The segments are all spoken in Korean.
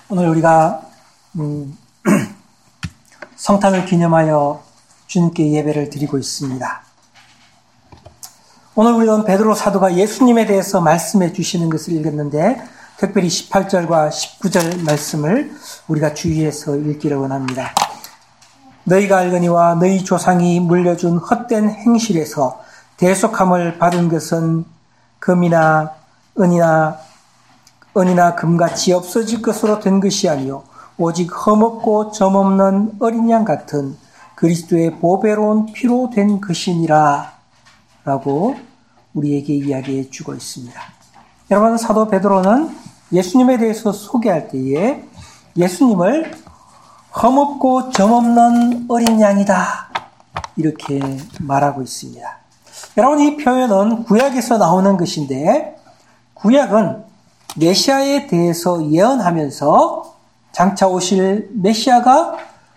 오늘 우리가 성탄을 기념하여 주님께 예배를 드리고 있습니다. 오늘 우리는 베드로 사도가 예수님에 대해서 말씀해 주시는 것을 읽었는데 특별히 18절과 19절 말씀을 우리가 주의해서 읽기를 원합니다. 너희가 알거니와 너희 조상이 물려준 헛된 행실에서 대속함을 받은 것은 금이나 은이나 금같이 없어질 것으로 된 것이 아니요 오직 흠없고 점없는 어린 양 같은 그리스도의 보배로운 피로 된 것이니라 라고 우리에게 이야기해 주고 있습니다. 여러분, 사도 베드로는 예수님에 대해서 소개할 때에 예수님을 흠없고 점없는 어린 양이다 이렇게 말하고 있습니다. 여러분, 이 표현은 구약에서 나오는 것인데 구약은 메시아에 대해서 예언하면서 장차 오실 메시아가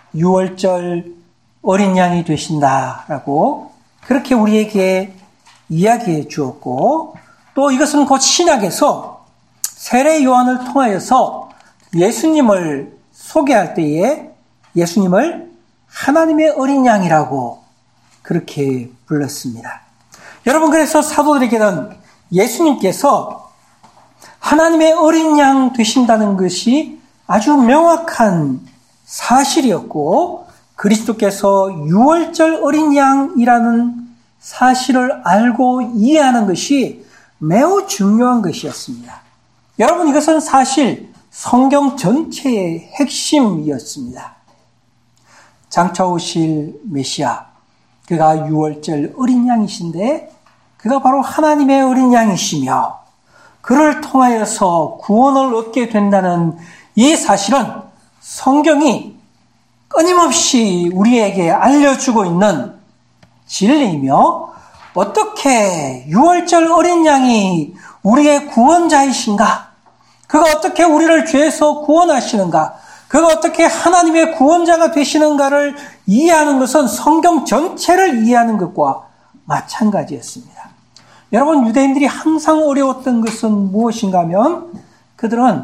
6월절 어린 양이 되신다라고 그렇게 우리에게 이야기해 주었고, 또 이것은 곧 신약에서 세례 요한을 통하여서 예수님을 소개할 때에 예수님을 하나님의 어린 양이라고 그렇게 불렀습니다. 여러분, 그래서 사도들에게는 예수님께서 하나님의 어린 양 되신다는 것이 아주 명확한 사실이었고, 그리스도께서 6월절 어린 양이라는 사실을 알고 이해하는 것이 매우 중요한 것이었습니다. 여러분, 이것은 사실 성경 전체의 핵심이었습니다. 장차 오실 메시아, 그가 6월절 어린 양이신데 그가 바로 하나님의 어린 양이시며 그를 통하여서 구원을 얻게 된다는 이 사실은 성경이 끊임없이 우리에게 알려주고 있는 진리이며, 어떻게 6월절 어린 양이 우리의 구원자이신가? 그가 어떻게 우리를 죄에서 구원하시는가? 그가 어떻게 하나님의 구원자가 되시는가를 이해하는 것은 성경 전체를 이해하는 것과 마찬가지였습니다. 여러분, 유대인들이 항상 어려웠던 것은 무엇인가 하면 그들은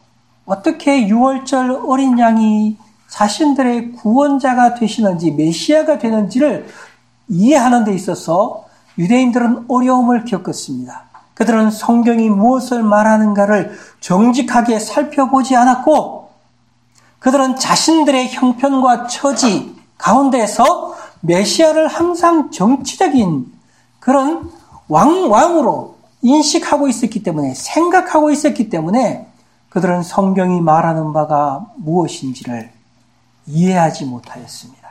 어떻게 6월절 어린 양이 자신들의 구원자가 되시는지, 메시아가 되는지를 이해하는 데 있어서 유대인들은 어려움을 겪었습니다. 그들은 성경이 무엇을 말하는가를 정직하게 살펴보지 않았고, 그들은 자신들의 형편과 처지 가운데에서 메시아를 항상 정치적인 그런 왕으로 인식하고 있었기 때문에, 생각하고 있었기 때문에 그들은 성경이 말하는 바가 무엇인지를 이해하지 못하였습니다.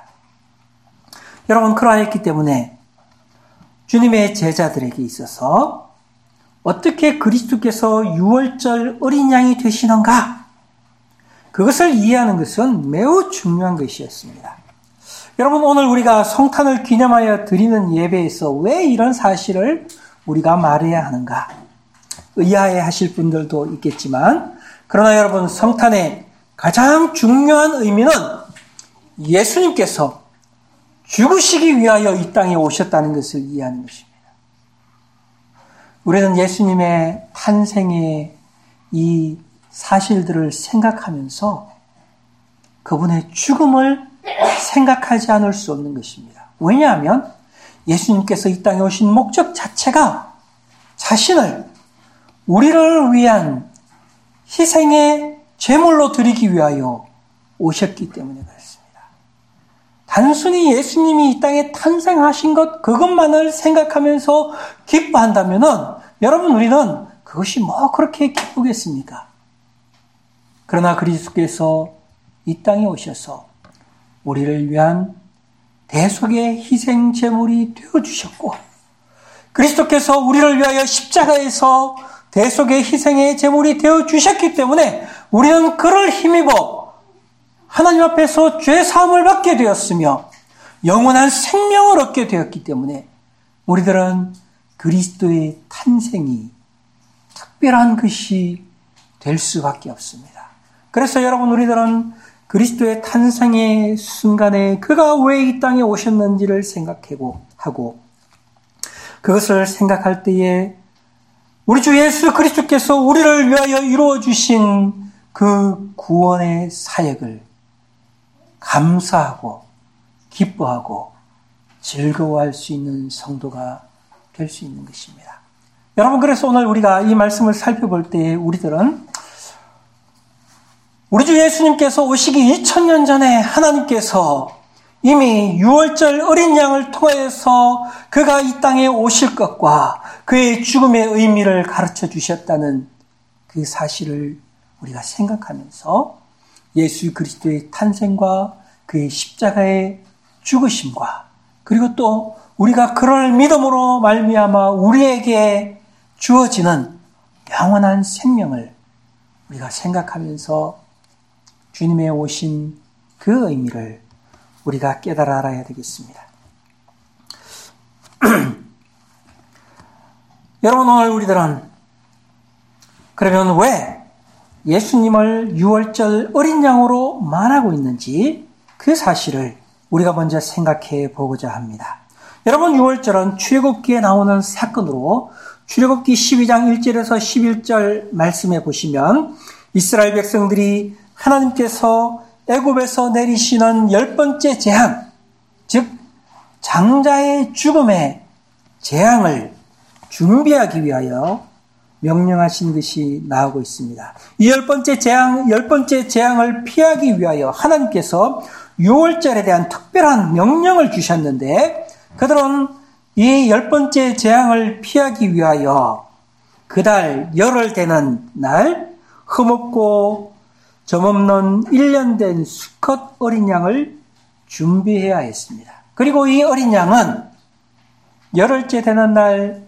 여러분, 그러했기 때문에 주님의 제자들에게 있어서 어떻게 그리스도께서 6월절 어린 양이 되시는가? 그것을 이해하는 것은 매우 중요한 것이었습니다. 여러분, 오늘 우리가 성탄을 기념하여 드리는 예배에서 왜 이런 사실을 우리가 말해야 하는가? 의아해 하실 분들도 있겠지만, 그러나 여러분, 성탄의 가장 중요한 의미는 예수님께서 죽으시기 위하여 이 땅에 오셨다는 것을 이해하는 것입니다. 우리는 예수님의 탄생의 이 사실들을 생각하면서 그분의 죽음을 생각하지 않을 수 없는 것입니다. 왜냐하면 예수님께서 이 땅에 오신 목적 자체가 자신을 우리를 위한 희생의 제물로 드리기 위하여 오셨기 때문에 그렇습니다. 단순히 예수님이 이 땅에 탄생하신 것 그것만을 생각하면서 기뻐한다면은 여러분, 우리는 그것이 뭐 그렇게 기쁘겠습니까? 그러나 그리스도께서 이 땅에 오셔서 우리를 위한 대속의 희생 제물이 되어주셨고, 그리스도께서 우리를 위하여 십자가에서 대속의 희생의 제물이 되어주셨기 때문에 우리는 그를 힘입어 하나님 앞에서 죄 사함을 받게 되었으며 영원한 생명을 얻게 되었기 때문에 우리들은 그리스도의 탄생이 특별한 것이 될 수밖에 없습니다. 그래서 여러분, 우리들은 그리스도의 탄생의 순간에 그가 왜 이 땅에 오셨는지를 생각하고 그것을 생각할 때에 우리 주 예수 그리스도께서 우리를 위하여 이루어 주신 그 구원의 사역을 감사하고 기뻐하고 즐거워할 수 있는 성도가 될 수 있는 것입니다. 여러분, 그래서 오늘 우리가 이 말씀을 살펴볼 때 우리들은 우리 주 예수님께서 오시기 2000년 전에 하나님께서 이미 유월절 어린 양을 통하여서 그가 이 땅에 오실 것과 그의 죽음의 의미를 가르쳐 주셨다는 그 사실을 우리가 생각하면서 예수 그리스도의 탄생과 그의 십자가의 죽으심과 그리고 또 우리가 그럴 믿음으로 말미암아 우리에게 주어지는 영원한 생명을 우리가 생각하면서 주님의 오신 그 의미를 우리가 깨달아 알아야 되겠습니다. 여러분, 오늘 우리들은 그러면 왜 예수님을 유월절 어린 양으로 말하고 있는지 그 사실을 우리가 먼저 생각해 보고자 합니다. 여러분, 유월절은 출애굽기에 나오는 사건으로 출애굽기 12장 1절에서 11절 말씀해 보시면 이스라엘 백성들이 하나님께서 애굽에서 내리시는 10번째 재앙, 즉 장자의 죽음의 재앙을 준비하기 위하여 명령하신 것이 나오고 있습니다. 이 10번째 재앙을 피하기 위하여 하나님께서 유월절에 대한 특별한 명령을 주셨는데 그들은 이 10번째 재앙을 피하기 위하여 그달 열흘 되는 날 흠없고 점없는 1년 된 수컷 어린 양을 준비해야 했습니다. 그리고 이 어린 양은 열흘째 되는 날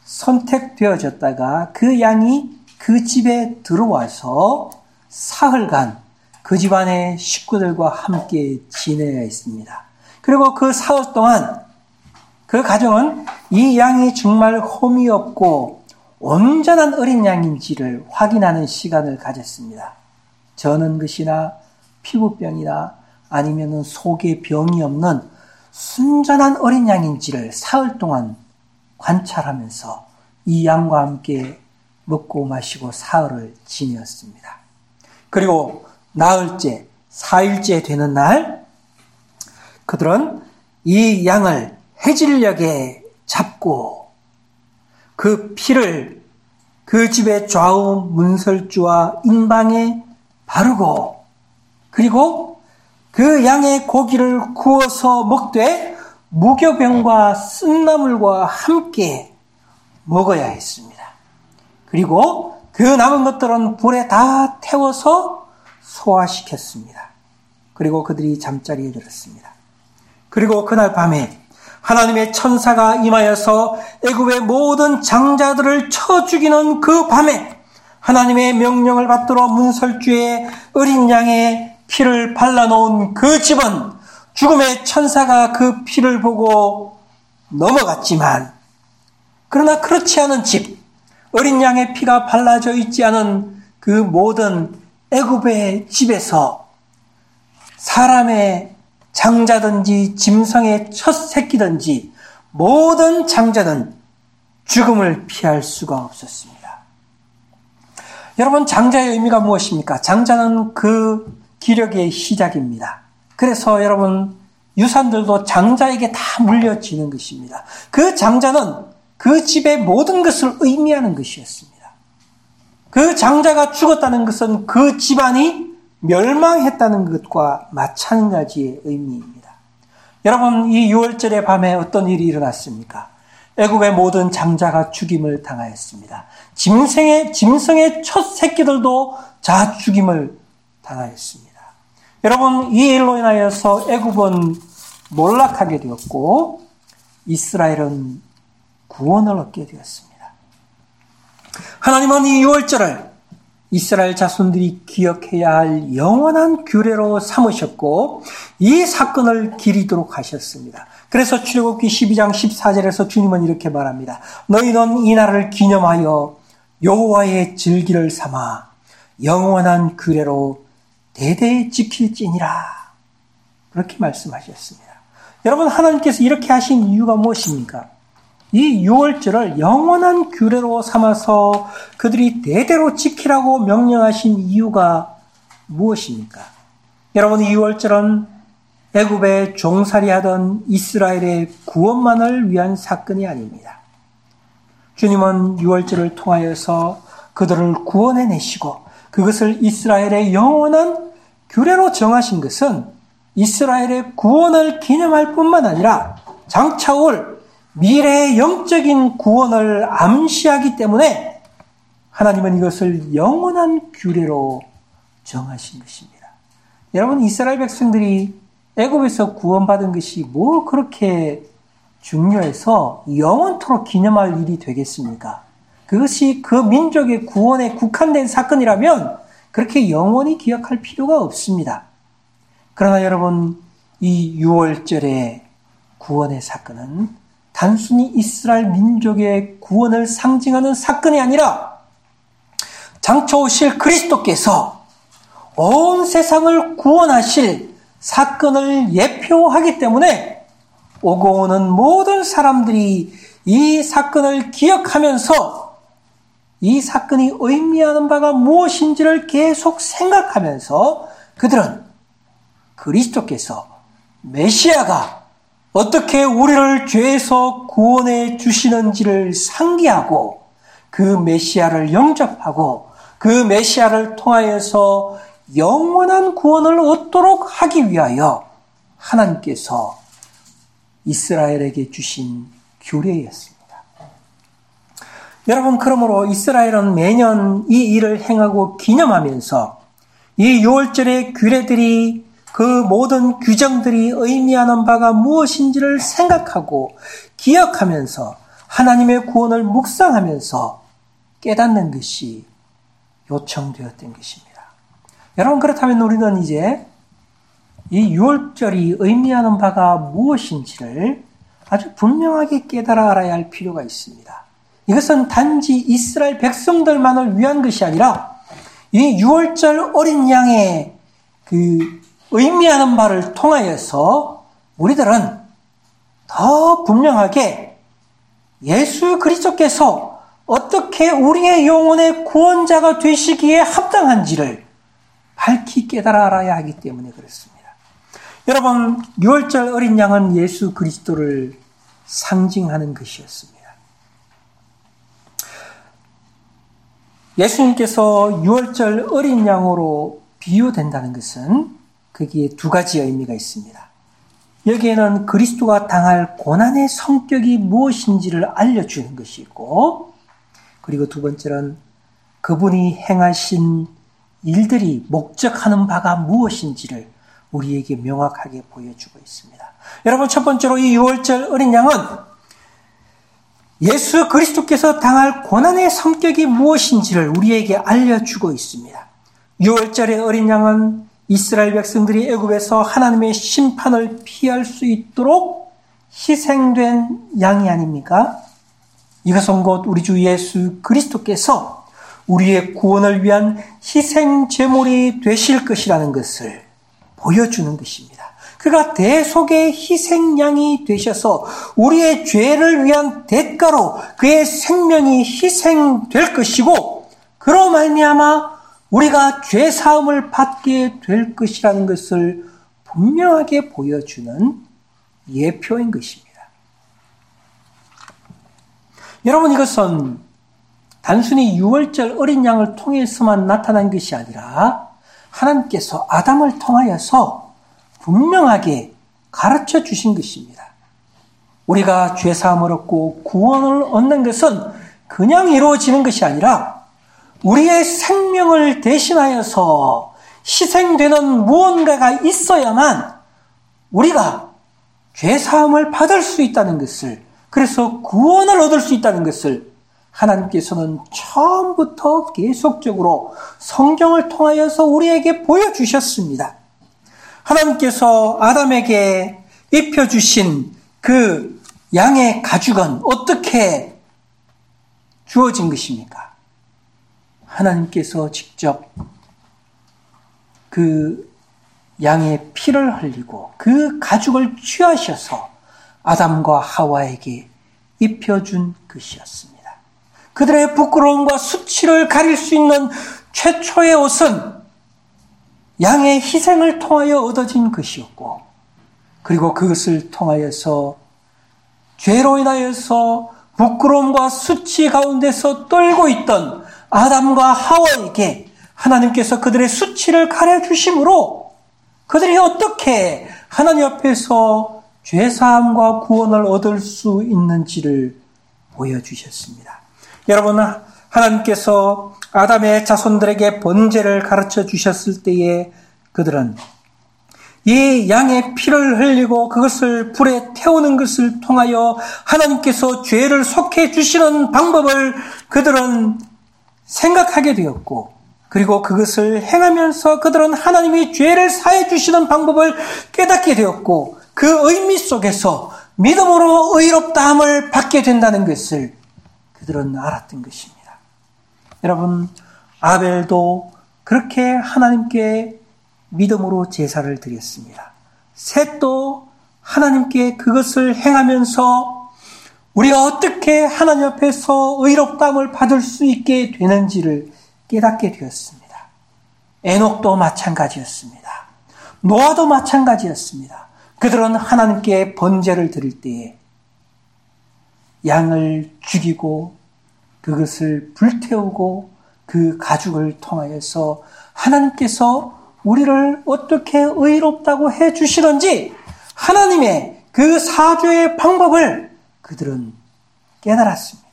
선택되어졌다가 그 양이 그 집에 들어와서 사흘간 그 집안의 식구들과 함께 지내야 했습니다. 그리고 그 사흘 동안 그 가정은 이 양이 정말 흠이 없고 온전한 어린 양인지를 확인하는 시간을 가졌습니다. 저는 것이나 피부병이나 아니면 속에 병이 없는 순전한 어린 양인지를 사흘 동안 관찰하면서 이 양과 함께 먹고 마시고 사흘을 지내었습니다. 그리고 나흘째, 4일째 되는 날 그들은 이 양을 해질녘에 잡고 그 피를 그 집의 좌우 문설주와 인방에 바르고 그리고 그 양의 고기를 구워서 먹되 무교병과 쓴나물과 함께 먹어야 했습니다. 그리고 그 남은 것들은 불에 다 태워서 소화시켰습니다. 그리고 그들이 잠자리에 들었습니다. 그리고 그날 밤에 하나님의 천사가 임하여서 애굽의 모든 장자들을 쳐 죽이는 그 밤에 하나님의 명령을 받들어 문설주에 어린 양의 피를 발라놓은 그 집은 죽음의 천사가 그 피를 보고 넘어갔지만 그러나 그렇지 않은 집, 어린 양의 피가 발라져 있지 않은 그 모든 애굽의 집에서 사람의 장자든지 짐승의 첫 새끼든지 모든 장자는 죽음을 피할 수가 없었습니다. 여러분, 장자의 의미가 무엇입니까? 장자는 그 기력의 시작입니다. 그래서 여러분, 유산들도 장자에게 다 물려지는 것입니다. 그 장자는 그 집의 모든 것을 의미하는 것이었습니다. 그 장자가 죽었다는 것은 그 집안이 멸망했다는 것과 마찬가지의 의미입니다. 여러분, 이 유월절의 밤에 어떤 일이 일어났습니까? 애굽의 모든 장자가 죽임을 당하였습니다. 짐승의 첫 새끼들도 다 죽임을 당하였습니다. 여러분, 이 일로 인하여서 애굽은 몰락하게 되었고 이스라엘은 구원을 얻게 되었습니다. 하나님은 이 유월절을 이스라엘 자손들이 기억해야 할 영원한 규례로 삼으셨고 이 사건을 기리도록 하셨습니다. 그래서 출애굽기 12장 14절에서 주님은 이렇게 말합니다. 너희는 이 날을 기념하여 여호와의 절기를 삼아 영원한 규례로 대대 지킬지니라. 그렇게 말씀하셨습니다. 여러분, 하나님께서 이렇게 하신 이유가 무엇입니까? 이 유월절을 영원한 규례로 삼아서 그들이 대대로 지키라고 명령하신 이유가 무엇입니까? 여러분, 이 유월절은 애굽에 종살이하던 이스라엘의 구원만을 위한 사건이 아닙니다. 주님은 유월절을 통하여서 그들을 구원해내시고 그것을 이스라엘의 영원한 규례로 정하신 것은 이스라엘의 구원을 기념할 뿐만 아니라 장차 올 미래의 영적인 구원을 암시하기 때문에 하나님은 이것을 영원한 규례로 정하신 것입니다. 여러분, 이스라엘 백성들이 애굽에서 구원받은 것이 뭐 그렇게 중요해서 영원토록 기념할 일이 되겠습니까? 그것이 그 민족의 구원에 국한된 사건이라면 그렇게 영원히 기억할 필요가 없습니다. 그러나 여러분, 이 유월절의 구원의 사건은 단순히 이스라엘 민족의 구원을 상징하는 사건이 아니라 장차 오실 그리스도께서 온 세상을 구원하실 사건을 예표하기 때문에 오고 오는 모든 사람들이 이 사건을 기억하면서 이 사건이 의미하는 바가 무엇인지를 계속 생각하면서 그들은 그리스도께서 메시아가 어떻게 우리를 죄에서 구원해 주시는지를 상기하고 그 메시아를 영접하고 그 메시아를 통하여서 영원한 구원을 얻도록 하기 위하여 하나님께서 이스라엘에게 주신 규례였습니다. 여러분, 그러므로 이스라엘은 매년 이 일을 행하고 기념하면서 이 유월절의 규례들이 그 모든 규정들이 의미하는 바가 무엇인지를 생각하고 기억하면서 하나님의 구원을 묵상하면서 깨닫는 것이 요청되었던 것입니다. 여러분, 그렇다면 우리는 이제 이 유월절이 의미하는 바가 무엇인지를 아주 분명하게 깨달아 알아야 할 필요가 있습니다. 이것은 단지 이스라엘 백성들만을 위한 것이 아니라 이 유월절 어린 양의 그 의미하는 바를 통하여서 우리들은 더 분명하게 예수 그리스도께서 어떻게 우리의 영혼의 구원자가 되시기에 합당한지를 밝히 깨달아 알아야 하기 때문에 그렇습니다. 여러분, 유월절 어린 양은 예수 그리스도를 상징하는 것이었습니다. 예수님께서 유월절 어린 양으로 비유된다는 것은 거기에 두 가지 의미가 있습니다. 여기에는 그리스도가 당할 고난의 성격이 무엇인지를 알려주는 것이 있고, 그리고 두 번째는 그분이 행하신 일들이 목적하는 바가 무엇인지를 우리에게 명확하게 보여주고 있습니다. 여러분, 첫 번째로 이 유월절 어린 양은 예수 그리스도께서 당할 고난의 성격이 무엇인지를 우리에게 알려주고 있습니다. 유월절의 어린 양은 이스라엘 백성들이 애굽에서 하나님의 심판을 피할 수 있도록 희생된 양이 아닙니까? 이것은 곧 우리 주 예수 그리스도께서 우리의 구원을 위한 희생 제물이 되실 것이라는 것을 보여주는 것입니다. 그가 대속의 희생양이 되셔서 우리의 죄를 위한 대가로 그의 생명이 희생될 것이고, 그로 말미암아 우리가 죄 사함을 받게 될 것이라는 것을 분명하게 보여주는 예표인 것입니다. 여러분, 이것은 단순히 유월절 어린 양을 통해서만 나타난 것이 아니라 하나님께서 아담을 통하여서 분명하게 가르쳐 주신 것입니다. 우리가 죄 사함을 얻고 구원을 얻는 것은 그냥 이루어지는 것이 아니라 우리의 생명을 대신하여서 희생되는 무언가가 있어야만 우리가 죄 사함을 받을 수 있다는 것을, 그래서 구원을 얻을 수 있다는 것을 하나님께서는 처음부터 계속적으로 성경을 통하여서 우리에게 보여주셨습니다. 하나님께서 아담에게 입혀주신 그 양의 가죽은 어떻게 주어진 것입니까? 하나님께서 직접 그 양의 피를 흘리고 그 가죽을 취하셔서 아담과 하와에게 입혀준 것이었습니다. 그들의 부끄러움과 수치를 가릴 수 있는 최초의 옷은 양의 희생을 통하여 얻어진 것이었고, 그리고 그것을 통하여서 죄로 인하여서 부끄러움과 수치 가운데서 떨고 있던 아담과 하와에게 하나님께서 그들의 수치를 가려주심으로 그들이 어떻게 하나님 앞에서 죄사함과 구원을 얻을 수 있는지를 보여주셨습니다. 여러분, 하나님께서 아담의 자손들에게 번제를 가르쳐 주셨을 때에 그들은 이 양의 피를 흘리고 그것을 불에 태우는 것을 통하여 하나님께서 죄를 속해 주시는 방법을 그들은 생각하게 되었고, 그리고 그것을 행하면서 그들은 하나님이 죄를 사해 주시는 방법을 깨닫게 되었고, 그 의미 속에서 믿음으로 의롭다함을 받게 된다는 것을 그들은 알았던 것입니다. 여러분, 아벨도 그렇게 하나님께 믿음으로 제사를 드렸습니다. 셋도 하나님께 그것을 행하면서 우리가 어떻게 하나님 앞에서 의롭다함을 받을 수 있게 되는지를 깨닫게 되었습니다. 에녹도 마찬가지였습니다. 노아도 마찬가지였습니다. 그들은 하나님께 번제를 드릴 때에 양을 죽이고 그것을 불태우고 그 가죽을 통하여서 하나님께서 우리를 어떻게 의롭다고 해주시는지 하나님의 그 사죄의 방법을 그들은 깨달았습니다.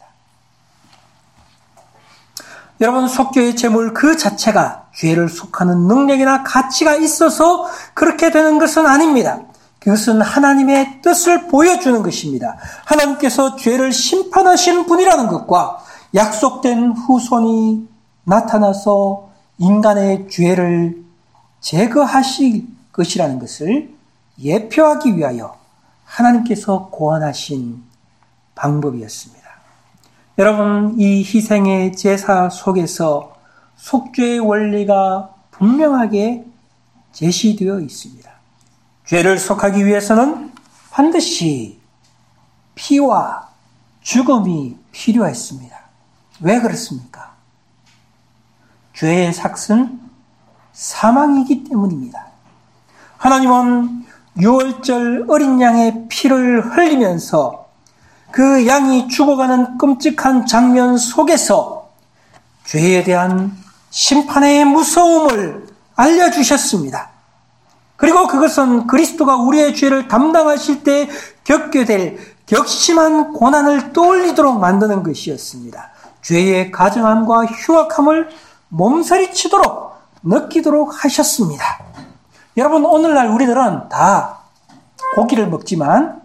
여러분, 속죄의 제물 그 자체가 죄를 속하는 능력이나 가치가 있어서 그렇게 되는 것은 아닙니다. 그것은 하나님의 뜻을 보여주는 것입니다. 하나님께서 죄를 심판하시는 분이라는 것과 약속된 후손이 나타나서 인간의 죄를 제거하실 것이라는 것을 예표하기 위하여 하나님께서 고안하신 방법이었습니다. 여러분, 이 희생의 제사 속에서 속죄의 원리가 분명하게 제시되어 있습니다. 죄를 속하기 위해서는 반드시 피와 죽음이 필요했습니다. 왜 그렇습니까? 죄의 삭은 사망이기 때문입니다. 하나님은 유월절 어린 양의 피를 흘리면서 그 양이 죽어가는 끔찍한 장면 속에서 죄에 대한 심판의 무서움을 알려주셨습니다. 그리고 그것은 그리스도가 우리의 죄를 담당하실 때 겪게 될 격심한 고난을 떠올리도록 만드는 것이었습니다. 죄의 가증함과 흉악함을 몸서리치도록 느끼도록 하셨습니다. 여러분, 오늘날 우리들은 다 고기를 먹지만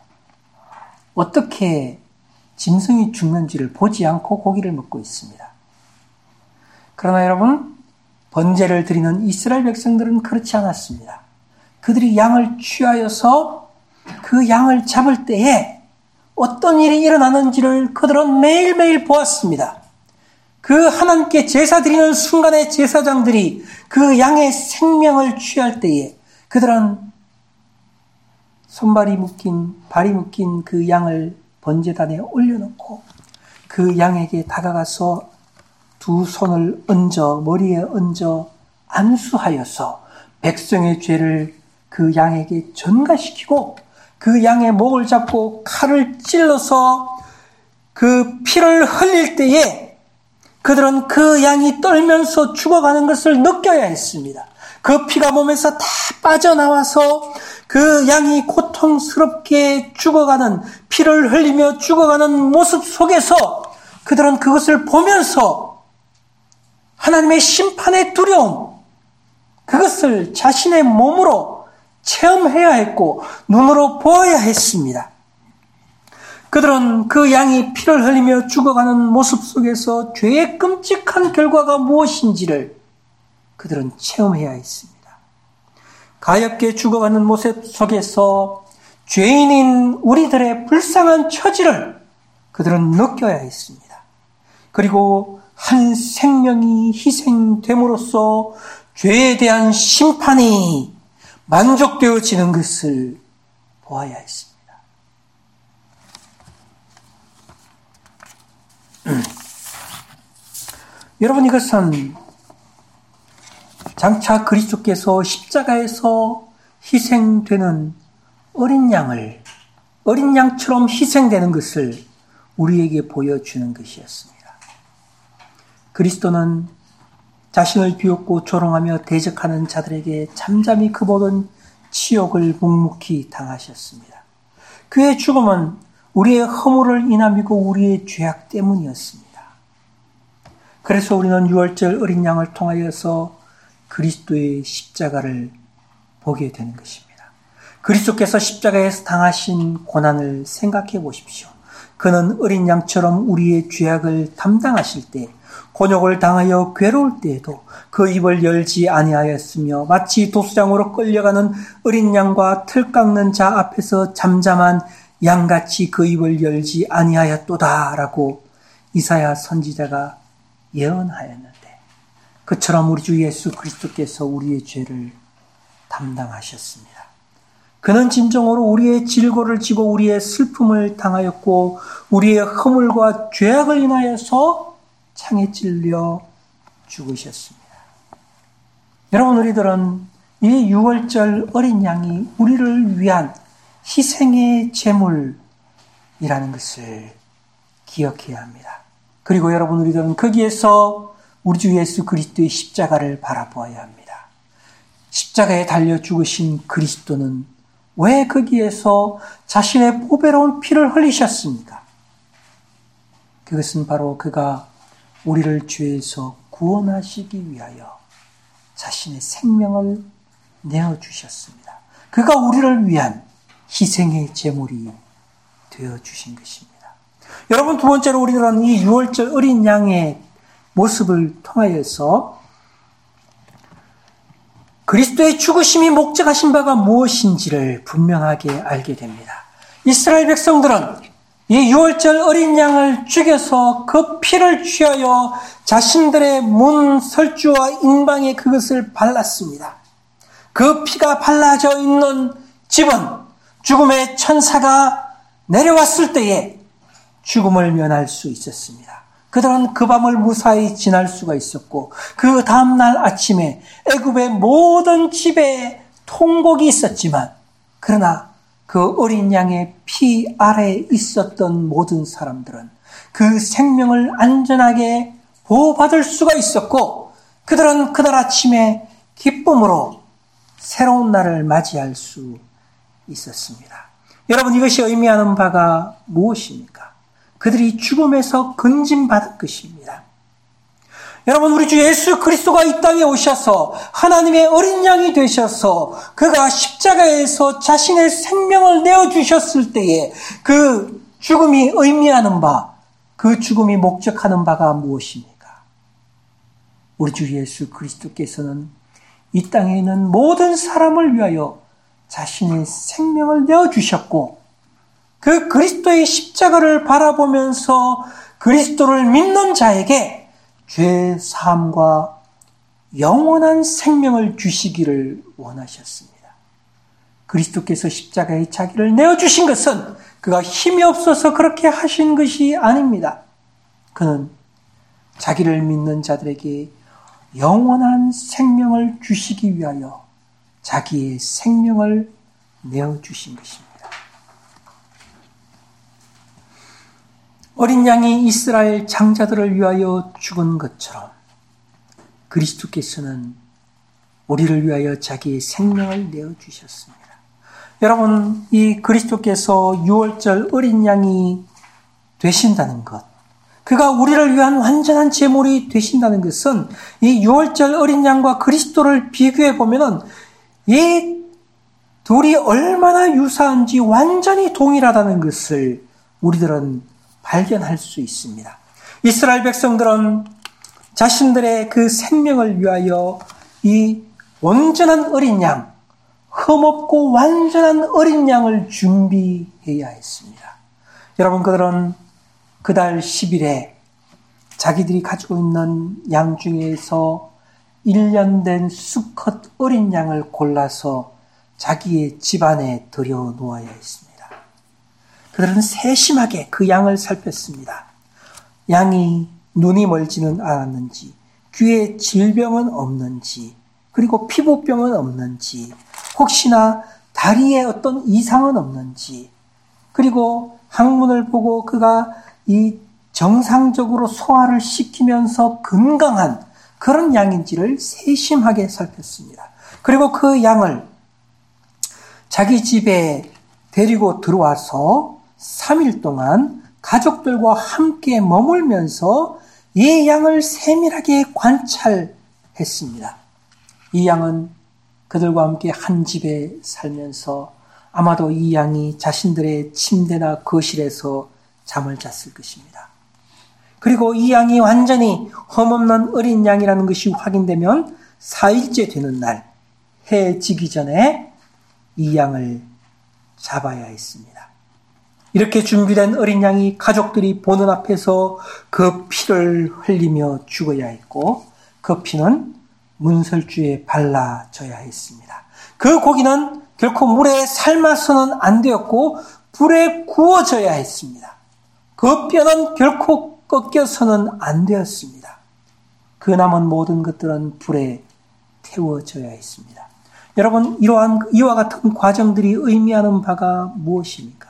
어떻게 짐승이 죽는지를 보지 않고 고기를 먹고 있습니다. 그러나 여러분, 번제를 드리는 이스라엘 백성들은 그렇지 않았습니다. 그들이 양을 취하여서 그 양을 잡을 때에 어떤 일이 일어나는지를 그들은 매일매일 보았습니다. 그 하나님께 제사 드리는 순간에 제사장들이 그 양의 생명을 취할 때에 그들은 손발이 묶인, 발이 묶인 그 양을 번제단에 올려놓고 그 양에게 다가가서 두 손을 얹어 머리에 얹어 안수하여서 백성의 죄를 그 양에게 전가시키고 그 양의 목을 잡고 칼을 찔러서 그 피를 흘릴 때에 그들은 그 양이 떨면서 죽어가는 것을 느껴야 했습니다. 그 피가 몸에서 다 빠져나와서 그 양이 고통스럽게 죽어가는, 피를 흘리며 죽어가는 모습 속에서 그들은 그것을 보면서 하나님의 심판의 두려움, 그것을 자신의 몸으로 체험해야 했고 눈으로 보아야 했습니다. 그들은 그 양이 피를 흘리며 죽어가는 모습 속에서 죄의 끔찍한 결과가 무엇인지를 그들은 체험해야 했습니다. 가엾게 죽어가는 모습 속에서 죄인인 우리들의 불쌍한 처지를 그들은 느껴야 했습니다. 그리고 한 생명이 희생됨으로써 죄에 대한 심판이 만족되어지는 것을 보아야 했습니다. 여러분, 이것은 장차 그리스도께서 십자가에서 희생되는 어린 양처럼 희생되는 것을 우리에게 보여주는 것이었습니다. 그리스도는 자신을 비웃고 조롱하며 대적하는 자들에게 잠잠히 그 모든 치욕을 묵묵히 당하셨습니다. 그의 죽음은 우리의 허물을 인함이고 우리의 죄악 때문이었습니다. 그래서 우리는 유월절 어린 양을 통하여서 그리스도의 십자가를 보게 되는 것입니다. 그리스도께서 십자가에서 당하신 고난을 생각해 보십시오. 그는 어린 양처럼 우리의 죄악을 담당하실 때 곤욕을 당하여 괴로울 때에도 그 입을 열지 아니하였으며 마치 도수장으로 끌려가는 어린 양과 틀 깎는 자 앞에서 잠잠한 양같이 그 입을 열지 아니하였도다라고 이사야 선지자가 예언하였는데, 그처럼 우리 주 예수 그리스도께서 우리의 죄를 담당하셨습니다. 그는 진정으로 우리의 질고를 지고 우리의 슬픔을 당하였고 우리의 허물과 죄악을 인하여서 창에 찔려 죽으셨습니다. 여러분, 우리들은 이 유월절 어린 양이 우리를 위한 희생의 제물이라는 것을 기억해야 합니다. 그리고 여러분, 우리들은 거기에서 우리 주 예수 그리스도의 십자가를 바라보아야 합니다. 십자가에 달려 죽으신 그리스도는 왜 거기에서 자신의 보배로운 피를 흘리셨습니까? 그것은 바로 그가 우리를 죄에서 구원하시기 위하여 자신의 생명을 내어주셨습니다. 그가 우리를 위한 희생의 제물이 되어주신 것입니다. 여러분, 두 번째로 우리들은 이 유월절 어린 양의 모습을 통하여서 그리스도의 죽으심이 목적하신 바가 무엇인지를 분명하게 알게 됩니다. 이스라엘 백성들은 이 유월절 어린 양을 죽여서 그 피를 취하여 자신들의 문 설주와 인방에 그것을 발랐습니다. 그 피가 발라져 있는 집은 죽음의 천사가 내려왔을 때에 죽음을 면할 수 있었습니다. 그들은 그 밤을 무사히 지날 수가 있었고, 그 다음날 아침에 애굽의 모든 집에 통곡이 있었지만, 그러나 그 어린 양의 피 아래에 있었던 모든 사람들은 그 생명을 안전하게 보호받을 수가 있었고, 그들은 그날 아침에 기쁨으로 새로운 날을 맞이할 수 있었습니다. 여러분, 이것이 의미하는 바가 무엇입니까? 그들이 죽음에서 건짐받은 것입니다. 여러분, 우리 주 예수 그리스도가 이 땅에 오셔서 하나님의 어린 양이 되셔서 그가 십자가에서 자신의 생명을 내어주셨을 때에 그 죽음이 의미하는 바, 그 죽음이 목적하는 바가 무엇입니까? 우리 주 예수 그리스도께서는 이 땅에 있는 모든 사람을 위하여 자신의 생명을 내어주셨고, 그 그리스도의 십자가를 바라보면서 그리스도를 믿는 자에게 죄 사함과 영원한 생명을 주시기를 원하셨습니다. 그리스도께서 십자가에 자기를 내어주신 것은 그가 힘이 없어서 그렇게 하신 것이 아닙니다. 그는 자기를 믿는 자들에게 영원한 생명을 주시기 위하여 자기의 생명을 내어주신 것입니다. 어린 양이 이스라엘 장자들을 위하여 죽은 것처럼 그리스도께서는 우리를 위하여 자기의 생명을 내어주셨습니다. 여러분, 이 그리스도께서 유월절 어린 양이 되신다는 것, 그가 우리를 위한 완전한 제물이 되신다는 것은 이 유월절 어린 양과 그리스도를 비교해 보면은 이 둘이 얼마나 유사한지 완전히 동일하다는 것을 우리들은 발견할 수 있습니다. 이스라엘 백성들은 자신들의 그 생명을 위하여 이 온전한 어린 양, 흠없고 완전한 어린 양을 준비해야 했습니다. 여러분, 그들은 그달 10일에 자기들이 가지고 있는 양 중에서 1년 된 수컷 어린 양을 골라서 자기의 집안에 들여 놓아야 했습니다. 그들은 세심하게 그 양을 살폈습니다. 양이 눈이 멀지는 않았는지, 귀에 질병은 없는지, 그리고 피부병은 없는지, 혹시나 다리에 어떤 이상은 없는지, 그리고 항문을 보고 그가 이 정상적으로 소화를 시키면서 건강한 그런 양인지를 세심하게 살폈습니다. 그리고 그 양을 자기 집에 데리고 들어와서 3일 동안 가족들과 함께 머물면서 이 양을 세밀하게 관찰했습니다. 이 양은 그들과 함께 한 집에 살면서 아마도 이 양이 자신들의 침대나 거실에서 잠을 잤을 것입니다. 그리고 이 양이 완전히 흠없는 어린 양이라는 것이 확인되면 4일째 되는 날, 해 지기 전에 이 양을 잡아야 했습니다. 이렇게 준비된 어린 양이 가족들이 보는 앞에서 그 피를 흘리며 죽어야 했고, 그 피는 문설주에 발라져야 했습니다. 그 고기는 결코 물에 삶아서는 안 되었고 불에 구워져야 했습니다. 그 뼈는 결코 꺾여서는 안 되었습니다. 그 남은 모든 것들은 불에 태워져야 했습니다. 여러분, 이와 같은 과정들이 의미하는 바가 무엇입니까?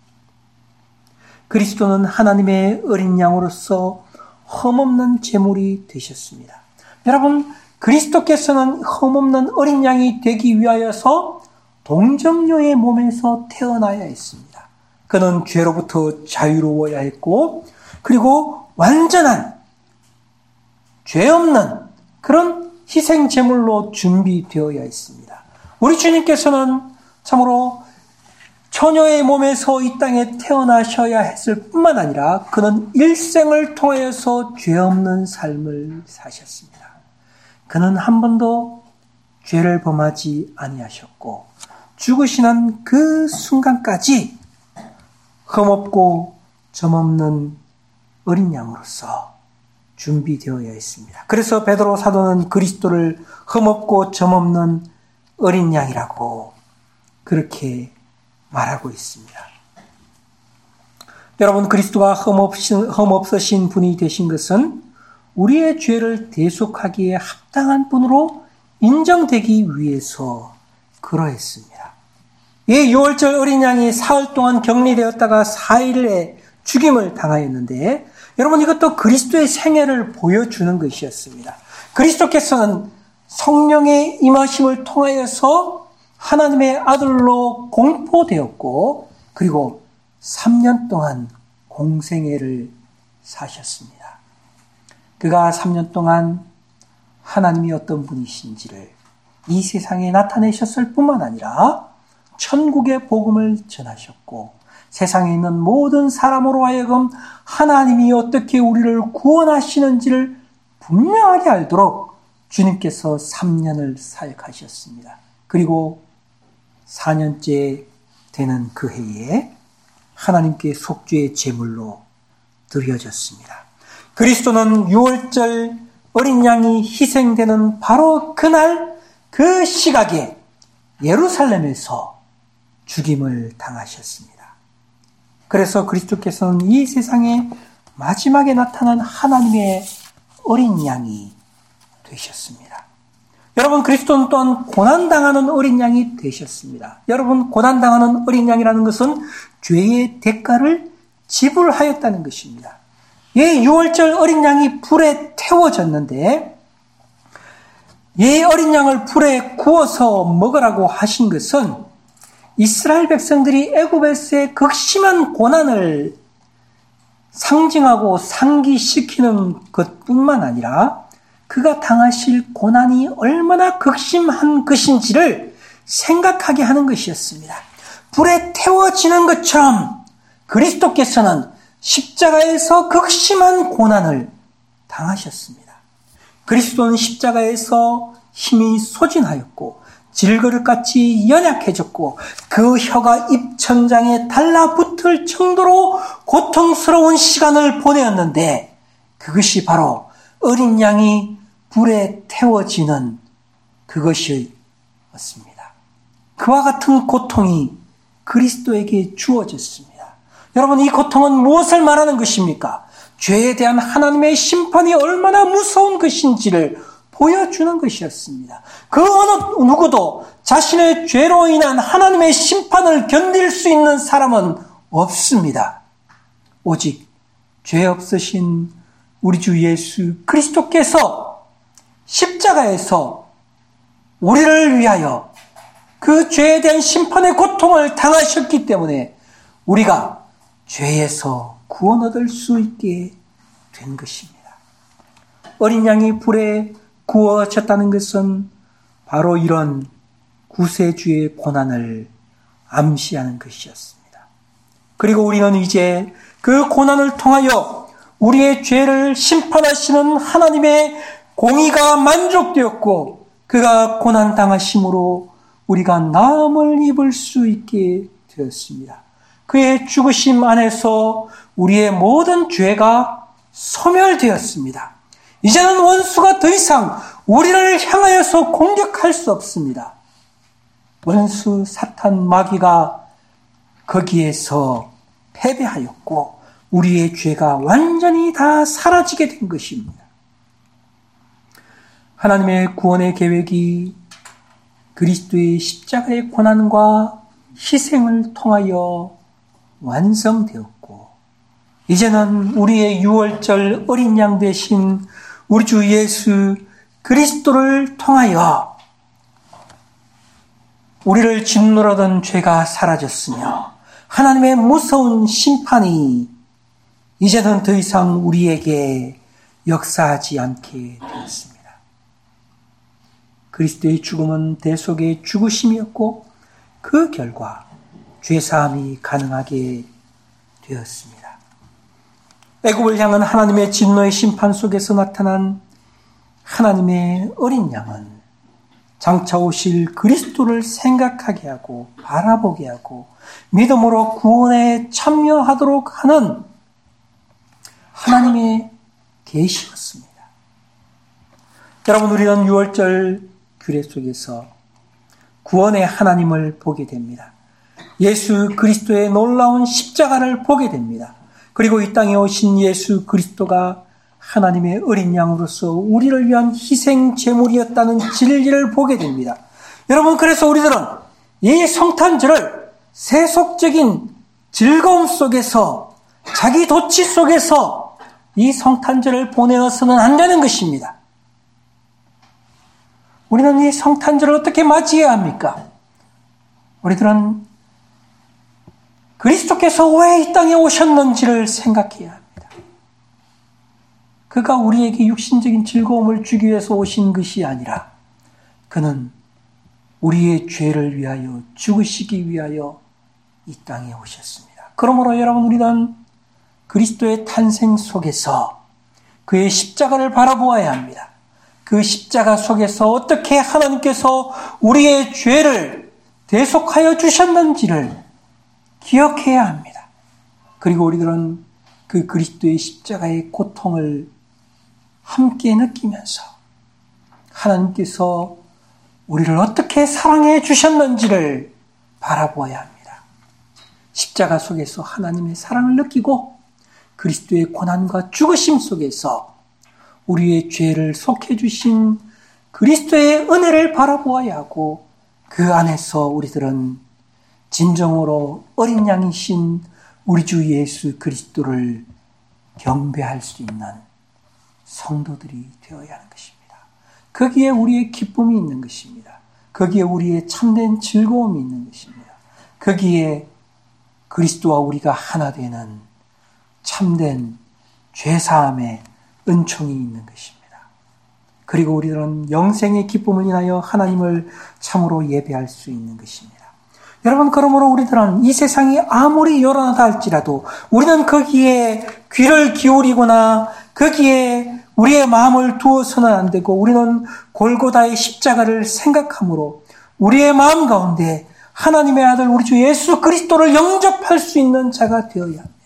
그리스도는 하나님의 어린 양으로서 흠없는 제물이 되셨습니다. 여러분, 그리스도께서는 흠없는 어린 양이 되기 위하여서 동정녀의 몸에서 태어나야 했습니다. 그는 죄로부터 자유로워야 했고, 그리고 완전한 죄 없는 그런 희생 제물로 준비되어야 했습니다. 우리 주님께서는 참으로 처녀의 몸에서 이 땅에 태어나셔야 했을 뿐만 아니라 그는 일생을 통하여서 죄 없는 삶을 사셨습니다. 그는 한 번도 죄를 범하지 아니하셨고 죽으시는 그 순간까지 흠없고 점없는 어린 양으로서 준비되어야 했습니다. 그래서 베드로 사도는 그리스도를 흠없고 점없는 어린 양이라고 그렇게 말하고 있습니다. 여러분, 그리스도가 흠없으신 분이 되신 것은 우리의 죄를 대속하기에 합당한 분으로 인정되기 위해서 그러했습니다. 이 6월절 어린 양이 사흘 동안 격리되었다가 4일에 죽임을 당하였는데, 여러분, 이것도 그리스도의 생애를 보여주는 것이었습니다. 그리스도께서는 성령의 임하심을 통하여서 하나님의 아들로 공포되었고, 그리고 3년 동안 공생애를 사셨습니다. 그가 3년 동안 하나님이 어떤 분이신지를 이 세상에 나타내셨을 뿐만 아니라 천국의 복음을 전하셨고, 세상에 있는 모든 사람으로 하여금 하나님이 어떻게 우리를 구원하시는지를 분명하게 알도록 주님께서 3년을 사역하셨습니다. 그리고 4년째 되는 그 해에 하나님께 속죄의 제물로 드려졌습니다. 그리스도는 6월절 어린 양이 희생되는 바로 그날 그 시각에 예루살렘에서 죽임을 당하셨습니다. 그래서 그리스도께서는 이 세상에 마지막에 나타난 하나님의 어린 양이 되셨습니다. 여러분, 그리스도는 또한 고난당하는 어린 양이 되셨습니다. 여러분, 고난당하는 어린 양이라는 것은 죄의 대가를 지불하였다는 것입니다. 이 6월절 어린 양이 불에 태워졌는데, 이 어린 양을 불에 구워서 먹으라고 하신 것은 이스라엘 백성들이 애굽에서의 극심한 고난을 상징하고 상기시키는 것뿐만 아니라 그가 당하실 고난이 얼마나 극심한 것인지를 생각하게 하는 것이었습니다. 불에 태워지는 것처럼 그리스도께서는 십자가에서 극심한 고난을 당하셨습니다. 그리스도는 십자가에서 힘이 소진하였고 질그릇같이 연약해졌고 그 혀가 입천장에 달라붙을 정도로 고통스러운 시간을 보내었는데, 그것이 바로 어린 양이 불에 태워지는 그것이었습니다. 그와 같은 고통이 그리스도에게 주어졌습니다. 여러분, 이 고통은 무엇을 말하는 것입니까? 죄에 대한 하나님의 심판이 얼마나 무서운 것인지를 보여주는 것이었습니다. 그 어느 누구도 자신의 죄로 인한 하나님의 심판을 견딜 수 있는 사람은 없습니다. 오직 죄 없으신 우리 주 예수 그리스도께서 십자가에서 우리를 위하여 그 죄에 대한 심판의 고통을 당하셨기 때문에 우리가 죄에서 구원 얻을 수 있게 된 것입니다. 어린 양이 불에 구워졌다는 것은 바로 이런 구세주의 고난을 암시하는 것이었습니다. 그리고 우리는 이제 그 고난을 통하여 우리의 죄를 심판하시는 하나님의 공의가 만족되었고 그가 고난당하심으로 우리가 나음을 입을 수 있게 되었습니다. 그의 죽으심 안에서 우리의 모든 죄가 소멸되었습니다. 이제는 원수가 더 이상 우리를 향하여서 공격할 수 없습니다. 원수 사탄 마귀가 거기에서 패배하였고 우리의 죄가 완전히 다 사라지게 된 것입니다. 하나님의 구원의 계획이 그리스도의 십자가의 고난과 희생을 통하여 완성되었고 이제는 우리의 유월절 어린 양 되신 우리 주 예수 그리스도를 통하여 우리를 짓누르던 죄가 사라졌으며 하나님의 무서운 심판이 이제는 더 이상 우리에게 역사하지 않게 되었습니다. 그리스도의 죽음은 대속의 죽으심이었고 그 결과 죄사함이 가능하게 되었습니다. 애굽을 향한 하나님의 진노의 심판 속에서 나타난 하나님의 어린 양은 장차 오실 그리스도를 생각하게 하고 바라보게 하고 믿음으로 구원에 참여하도록 하는 하나님의 계시였습니다. 여러분, 우리는 유월절 규례 속에서 구원의 하나님을 보게 됩니다. 예수 그리스도의 놀라운 십자가를 보게 됩니다. 그리고 이 땅에 오신 예수 그리스도가 하나님의 어린 양으로서 우리를 위한 희생 제물이었다는 진리를 보게 됩니다. 여러분, 그래서 우리들은 이 성탄절을 세속적인 즐거움 속에서 자기 도취 속에서 이 성탄절을 보내어서는 안 되는 것입니다. 우리는 이 성탄절을 어떻게 맞이해야 합니까? 우리들은 그리스도께서 왜 이 땅에 오셨는지를 생각해야 합니다. 그가 우리에게 육신적인 즐거움을 주기 위해서 오신 것이 아니라 그는 우리의 죄를 위하여 죽으시기 위하여 이 땅에 오셨습니다. 그러므로 여러분, 우리는 그리스도의 탄생 속에서 그의 십자가를 바라보아야 합니다. 그 십자가 속에서 어떻게 하나님께서 우리의 죄를 대속하여 주셨는지를 기억해야 합니다. 그리고 우리들은 그 그리스도의 십자가의 고통을 함께 느끼면서 하나님께서 우리를 어떻게 사랑해 주셨는지를 바라보아야 합니다. 십자가 속에서 하나님의 사랑을 느끼고 그리스도의 고난과 죽으심 속에서 우리의 죄를 속해 주신 그리스도의 은혜를 바라보아야 하고 그 안에서 우리들은 진정으로 어린 양이신 우리 주 예수 그리스도를 경배할 수 있는 성도들이 되어야 하는 것입니다. 거기에 우리의 기쁨이 있는 것입니다. 거기에 우리의 참된 즐거움이 있는 것입니다. 거기에 그리스도와 우리가 하나 되는 참된 죄사함의 은총이 있는 것입니다. 그리고 우리들은 영생의 기쁨을 인하여 하나님을 참으로 예배할 수 있는 것입니다. 여러분, 그러므로 우리들은 이 세상이 아무리 요란하다 할지라도 우리는 거기에 귀를 기울이거나 거기에 우리의 마음을 두어서는 안 되고 우리는 골고다의 십자가를 생각함으로 우리의 마음 가운데 하나님의 아들 우리 주 예수 그리스도를 영접할 수 있는 자가 되어야 합니다.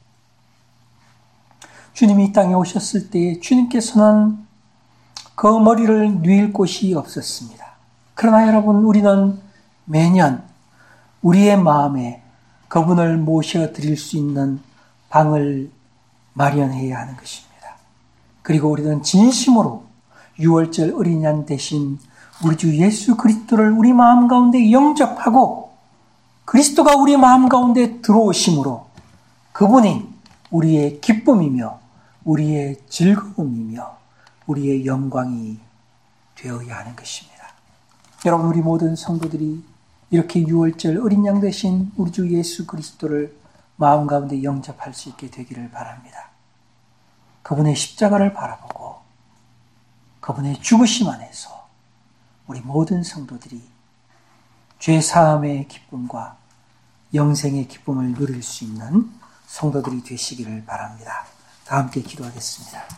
주님이 이 땅에 오셨을 때에 주님께서는 그 머리를 누일 곳이 없었습니다. 그러나 여러분, 우리는 매년 우리의 마음에 그분을 모셔드릴 수 있는 방을 마련해야 하는 것입니다. 그리고 우리는 진심으로 6월절 어린 양 대신 우리 주 예수 그리스도를 우리 마음 가운데 영접하고 그리스도가 우리 마음 가운데 들어오심으로 그분이 우리의 기쁨이며 우리의 즐거움이며 우리의 영광이 되어야 하는 것입니다. 여러분, 우리 모든 성도들이 이렇게 6월절 어린 양 대신 우리 주 예수 그리스도를 마음 가운데 영접할 수 있게 되기를 바랍니다. 그분의 십자가를 바라보고 그분의 죽으심 안에서 우리 모든 성도들이 죄 사함의 기쁨과 영생의 기쁨을 누릴 수 있는 성도들이 되시기를 바랍니다. 다 함께 기도하겠습니다.